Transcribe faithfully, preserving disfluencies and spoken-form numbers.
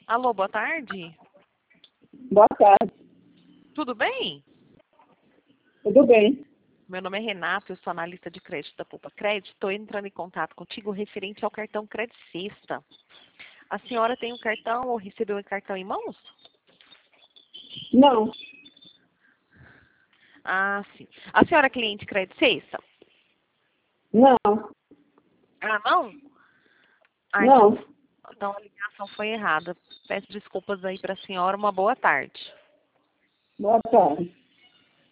Alô, boa tarde. Boa tarde. Tudo bem? Tudo bem? Meu nome é Renato, eu sou analista de crédito da Poupa Crédito. Estou entrando em contato contigo referente ao cartão Crédito Sexta. A senhora tem um cartão ou recebeu um cartão em mãos? Não. Ah, sim. A senhora é cliente Crédito Sexta? Não. Ah, não? Ah, Não. então, então a ligação foi errada. Peço desculpas aí para a senhora. Uma boa tarde. Boa tarde.